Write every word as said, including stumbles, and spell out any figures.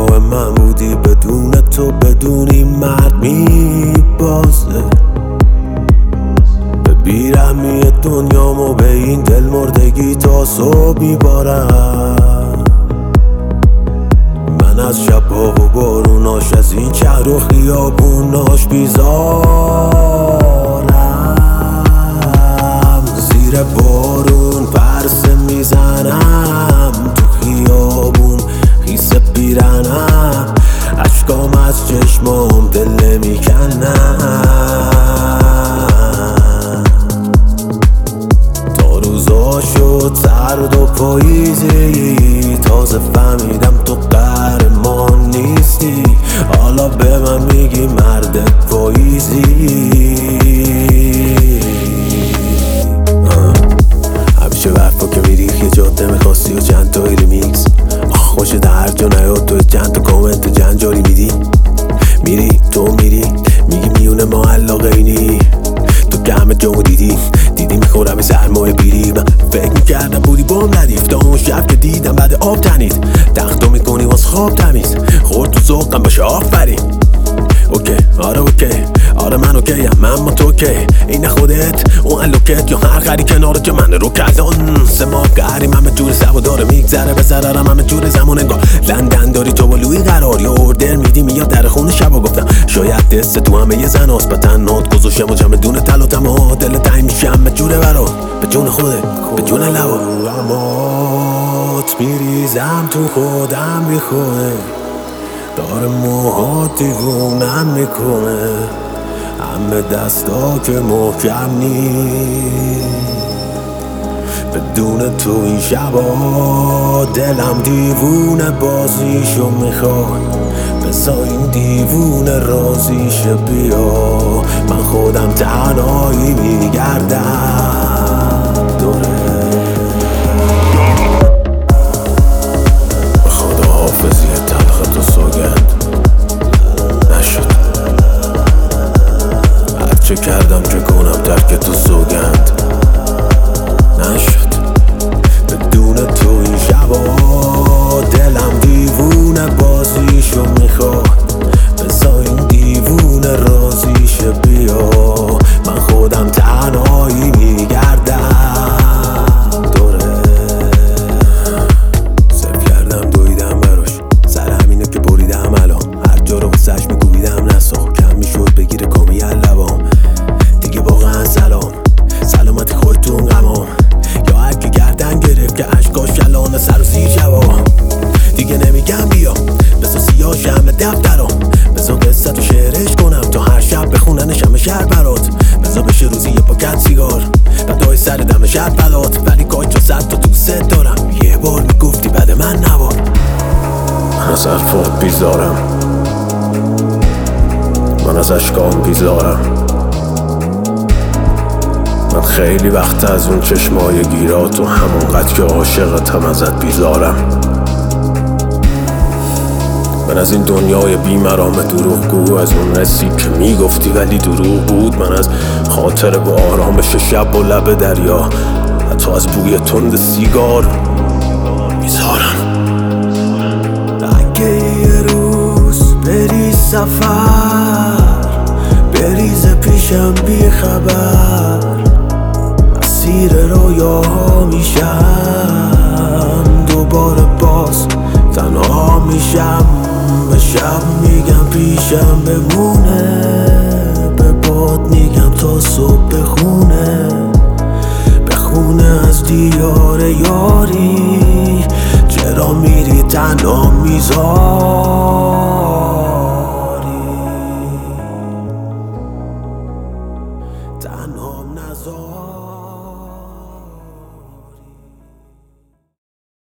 همراه من بودی، بدون تو بدونی مرد میبازه. به بیرحمی دنیامو به این دل مردگی تا صبح میبارم. من از شب‌ها و باروناش، از این شهر و خیابوناش بیزارم. زیر بارون پرسه میزنم، تو خیابون خیسه پیرنم، اشکام از چشمام دل نمیکنم. تا روزا شد سرد و پاییزی، تازه فهمیدم تو قهرمان نیستی. حالا به من میگی مرد پاییزی. همیشه برفا که میری یه جاده میخواستی و چند تا ریمیکس. خوشت هر جا نیاد تو چند تا کامنت جنجالی میدی. میری تو میری میگی میونه ما علاقه اینی. تو که همه جامو دیدی دیدی میخورم سرمایه بیری. من فکر میکردم بودی بام ندیف، تا اون شب که دیدم بعد آب تنید. تختو میکنی واس خواب تمیز، خورد تو ذوقم باشه آفرین. اوکی آره اوکی آره من اوکیم، من ما تو کی این خودت اون الوکت یا هر خری کنار که من رو کردن. سه ماه قهریم همه جور سوا داره میگذره به ضررم همه جور زمان انگار. لندن داری تو با لوی قرار یا اوردر میدی میاد در خونه شبا. گفتم شاید دست تو همه یه زن هست، به تنات گذاشتم و جمع دونه تل و تمام. دل تنگ میشم به جور برات، به جون خوده به جون لوا. امات میریزم تو خودم میخوه، داره موهات دیوونم میکنه. همه دستا که محکم نیست، بدون تو این شبا دلم دیوونه بازیشو میخواد. بسا این دیوونه رازیشه بیا، من خودم تنهایی میگردم دوره. به خدا حافظی تلخت و سوگند نشد، هرچه کردم چه کنم ترک تو سوگند نشد. بدون تو این شبا دلم دیوونه بازیشو میخواد. بسا این دیوونه رازیشه بیا، من خودم تنهایی میگردم دوره. صرف کردم دویدم براش، سر همینه که بریدم الان. هر جا رو واسش میگویدم نسا، کم میشد بگیره کامی لبام. دیگه واقعا سلام سلامتی خودتون غمام. یا هر کی گردن گرفت که اشکاش کلانه سر و زیر جواب. دیگه نمیگم بیا بسا سیاه شمه دفترام. بسا قصه تو شعرش کنم تا هر شب بخونن شمه شهر برات. بسا بشه روزی یه پاکت سیگار بعدای سر دم شهر بلات. ولی کاج و صد تا دوست دارم، یه بار میگفتی بعد من نبار. من از الفات بیزارم، من از اشکام بیزارم. من خیلی وقت از اون چشمای گیرات و همونقدر که عاشقتم ازت بیزارم. من از این دنیای بیمرام دروغگو، از اون رسی که میگفتی ولی دروغ بود. من از خاطر با آرامش شب و لب دریا، حتی از بوی تند سیگار بیزارم. اگه یه روز بری سفر بریز پیشم بی خبر، اسیر رویاها میشم. دوباره باز تنها میشم، به شب میگم پیشم بمونه، به باد میگم تا صبح بخونه. بخونه از دیار یاری، چرا میری تنها میذاری.